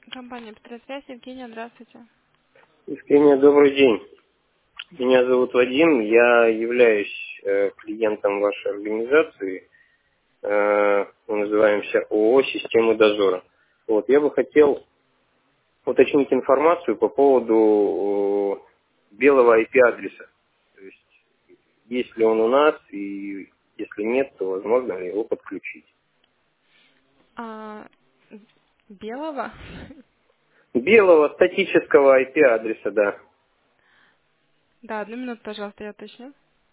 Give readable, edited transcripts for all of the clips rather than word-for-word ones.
Компания Петросвязь, Евгения, здравствуйте. Евгения, добрый день. Меня зовут Вадим, я являюсь клиентом вашей организации. Мы называемся ООО «Системы дозора». Вот, я бы хотел уточнить информацию по поводу белого IP-адреса. То есть, есть ли он у нас, и если нет, то возможно ли его подключить. А, белого? Белого статического IP-адреса, да. Да, 1 минуту, пожалуйста, я уточню.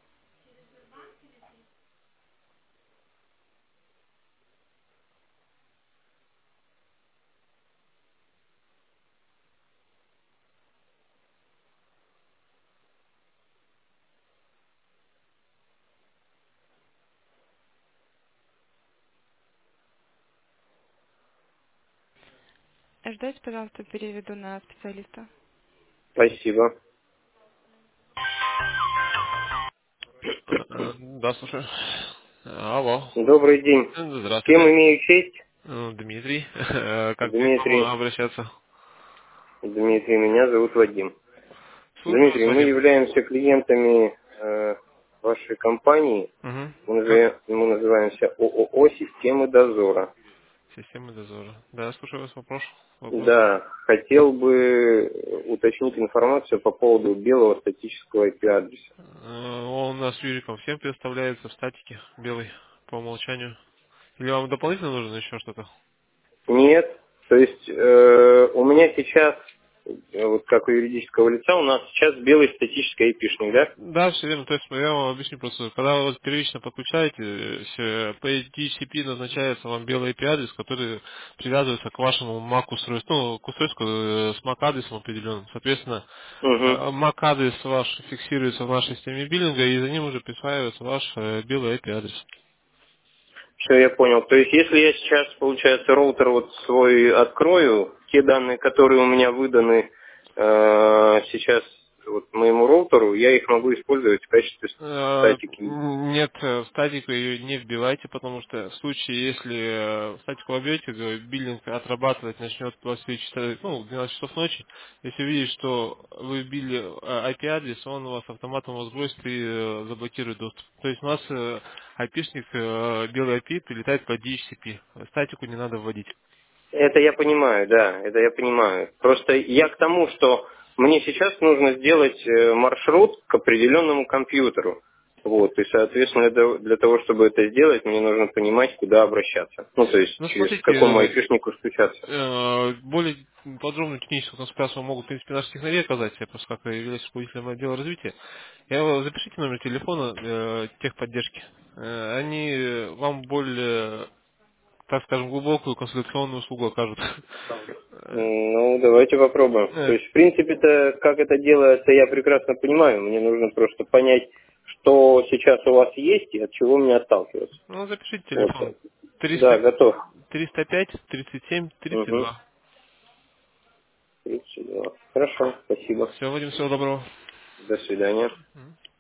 Ждайте, пожалуйста, переведу на специалиста. Спасибо. Да, слушаю. Алло. Добрый день. С кем Здравствуйте. имею честь? Дмитрий. Как мне к вам Дмитрий. обращаться? Дмитрий, меня зовут Вадим. Слушаю вас, Дмитрий, мы Вадим. являемся клиентами вашей компании. Угу. Мы называемся ООО «Системы дозора». Система дозора. Да, слушаю вас. Вопрос. Да, хотел бы уточнить информацию по поводу белого статического IP-адреса. Он у нас Юриком всем представляется в статике, белый, по умолчанию. Или вам дополнительно нужно еще что-то? Нет, то есть у меня сейчас, вот как у юридического лица, у нас сейчас белый статический IP-шник, да? Да, все верно. То есть я вам объясню просто. Когда вы первично подключаете, по DHCP назначается вам белый IP-адрес, который привязывается к вашему MAC устройству, ну, к устройству с MAC адресом определенным. Соответственно, Угу. MAC адрес ваш фиксируется в нашей системе биллинга, и за ним уже присваивается ваш белый IP-адрес. Все, я понял. То есть, если я сейчас, получается, роутер вот свой открою, те данные, которые у меня выданы сейчас вот моему роутеру, я их могу использовать в качестве статики. Нет, в статику ее не вбивайте, потому что в случае, если в статику вобьете, биллинг отрабатывать начнет в 23 часа, ну, в 12 часов ночи. Если видит, что вы вбили IP-адрес, он у вас автоматом вас сбросит и заблокирует доступ. То есть у нас IP-шник, белый IP прилетает по DHCP. Статику не надо вводить. Это я понимаю, да, это я понимаю. Просто я к тому, что мне сейчас нужно сделать маршрут к определенному компьютеру. Вот, и, соответственно, для того, чтобы это сделать, мне нужно понимать, куда обращаться. Ну, то есть, Ну, через какому смотрите, айпишнику стучаться. более подробную техническую консультацию могут, в принципе, наши технари оказать, я просто как являюсь руководителем отдела развития. Запишите номер телефона техподдержки. Они вам более, так скажем, глубокую консультационную услугу окажут. Ну, давайте попробуем. То Э, есть, в принципе-то, как это делается, я прекрасно понимаю. Мне нужно просто понять, что сейчас у вас есть и от чего мне отталкиваться. Ну, запишите Вот. телефон. Да, 300, готов. 305 37 Угу. 32. 32. Хорошо, спасибо. Все, Вадим, всего доброго. До свидания.